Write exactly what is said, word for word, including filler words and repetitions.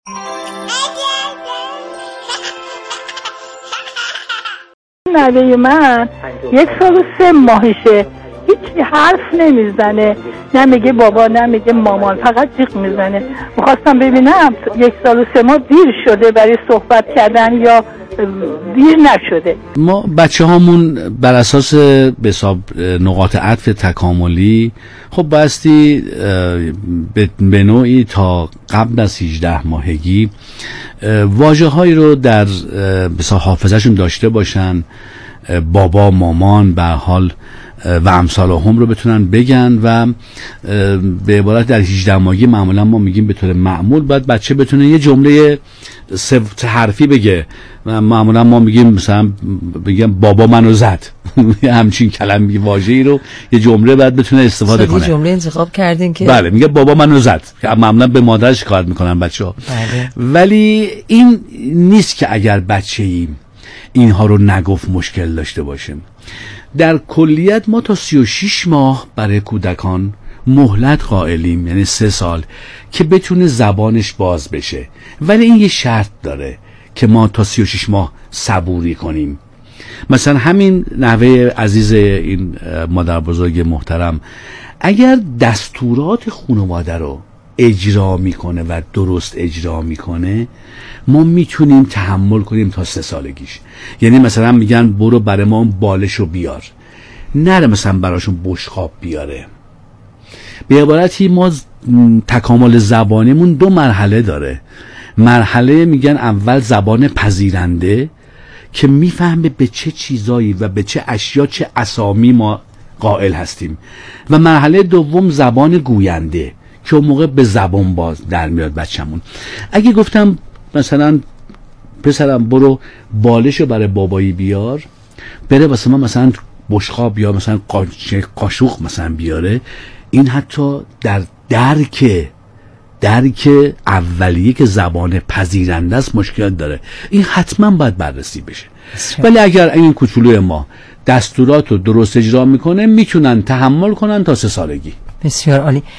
نوه من یک سال و سه ماهشه، هیچ حرف نمیزنه، نه میگه بابا نه میگه مامان، فقط جیغ میزنه. میخواستم ببینم یک سال و سه ماه دیر شده برای صحبت کردن یا دیر نشده. ما بچه هامون بر اساس به حساب نقاط عطف تکاملی خب بایستی به نوعی تا قبل از هجده ماهگی واژه هایی رو در به حساب حافظه‌شون داشته باشن، بابا مامان به حال و امثال هم رو بتونن بگن و به عبارت در هجده ماهگی معمولا ما میگیم به طور معمول باید بچه بتونه یه جمله سه حرفی بگه. معمولا ما میگیم مثلا بگم بابا منو زد همچین کلمه واژه‌ای رو یه جمله باید بتونه استفاده کنه. جمله انتخاب کردین که بله میگه بابا منو زد، معمولا به مادرش شکایت میکنن بچه‌ها. بله. ولی این نیست که اگر بچه‌ای اینها رو نگفت مشکل داشته باشیم. در کلیت ما تا سی و شش ماه برای کودکان مهلت قائلیم، یعنی سه سال که بتونه زبانش باز بشه، ولی این یه شرط داره که ما تا سی و شش ماه صبوری کنیم. مثلا همین نوه عزیز این مادر بزرگ محترم اگر دستورات خانواده رو اجرا میکنه و درست اجرا میکنه ما میتونیم تحمل کنیم تا سه سالگیش. یعنی مثلا میگن برو برای ما بالشو بیار، نره مثلا براشون بشقاب بیاره. به عبارتی ما تکامل زبانیمون دو مرحله داره. مرحله میگن اول زبان پذیرنده که میفهمه به چه چیزایی و به چه اشیا چه اسامی ما قائل هستیم، و مرحله دوم زبان گوینده که اون موقع به زبان باز در میاد بچه‌مون. اگه گفتم مثلا پسرم برو بالشو برای بابایی بیار، بره واسه ما مثلا بشقاب یا مثلا قاشق مثلا بیاره، این حتی در درک درک اولیه که زبان پذیرنده است مشکل داره. این حتما باید بررسی بشه. ولی اگر این کوچولوی ما دستورات رو درست اجرا میکنه میتونن تحمل کنن تا سه سالگی. بسیار عالی.